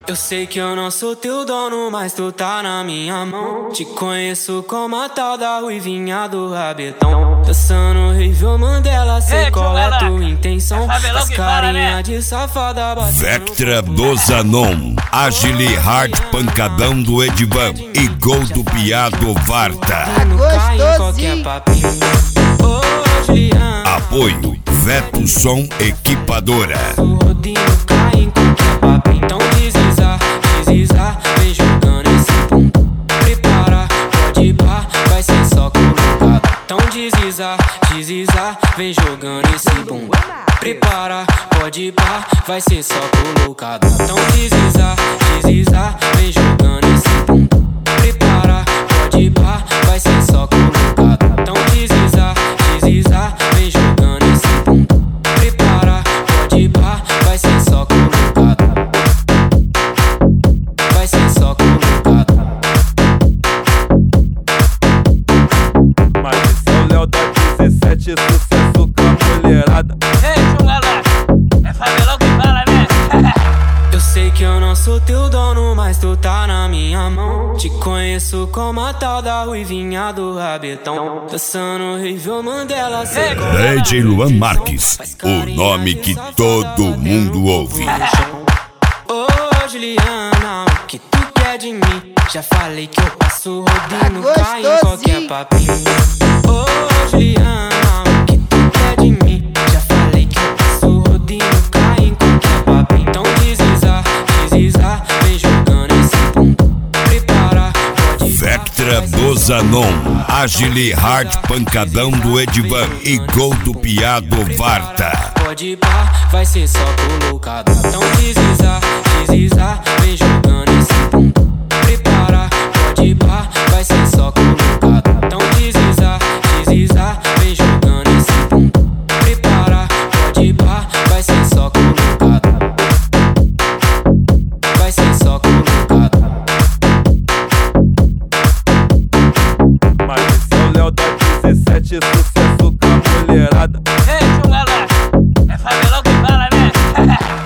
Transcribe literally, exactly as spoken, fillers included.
Eu sei que eu não sou teu dono, mas tu tá na minha mão. Te conheço como a tal da ruivinha do rabetão. Dançando horrível Mandela, sei hey, qual é a tua intenção. As carinha né? de safada batendo. Vectra do Zanon, Agile Hard Pancadão do Edivan e Gol do Piado Varta. Apoio Veto Som Equipadora. Então deslizar, deslizar, vem jogando esse pum. Prepara, pode ir pá, vai ser só colocado. Então deslizar, deslizar, vem jogando esse pum. Prepara, pode ir pá, vai ser só colocado. Então deslizar, deslizar, vem jogando esse pum. Prepara, pode ir pá, vai ser só colocado. Então deslizar, deslizar, vem jogando esse pum. Prepara, pode ir pá, vai ser só colocado. Sucesso com a mulherada. Ei, chungala, é favelão que fala, né? Eu sei que eu não sou teu dono, mas tu tá na minha mão. Te conheço como a tal da ruivinha do rabetão. Dançando horrível Mandela, sei qual é. D J Luan Marques, o nome que todo mundo ouve. Ô Juliana, o que tu quer de mim? Já falei que eu passo rodinho, cai em qualquer papinho. Ô Juliana, Vectra do Zanon, Agile Hard Pancadão do Edivan e Gol do Piado Varta. Pode ir pá, vai ser só colocado. Então deslizar, deslizar, vem jogando esse pum. Prepara, pode ir pá, vai ser só colocado. Então deslizar, deslizar, vem jogando esse pum. Prepara, pode ir pá, vai ser só colocado. Vai ser só colocado. Sucesso com a mulherada. Ei, chungala, é favelão que fala, né?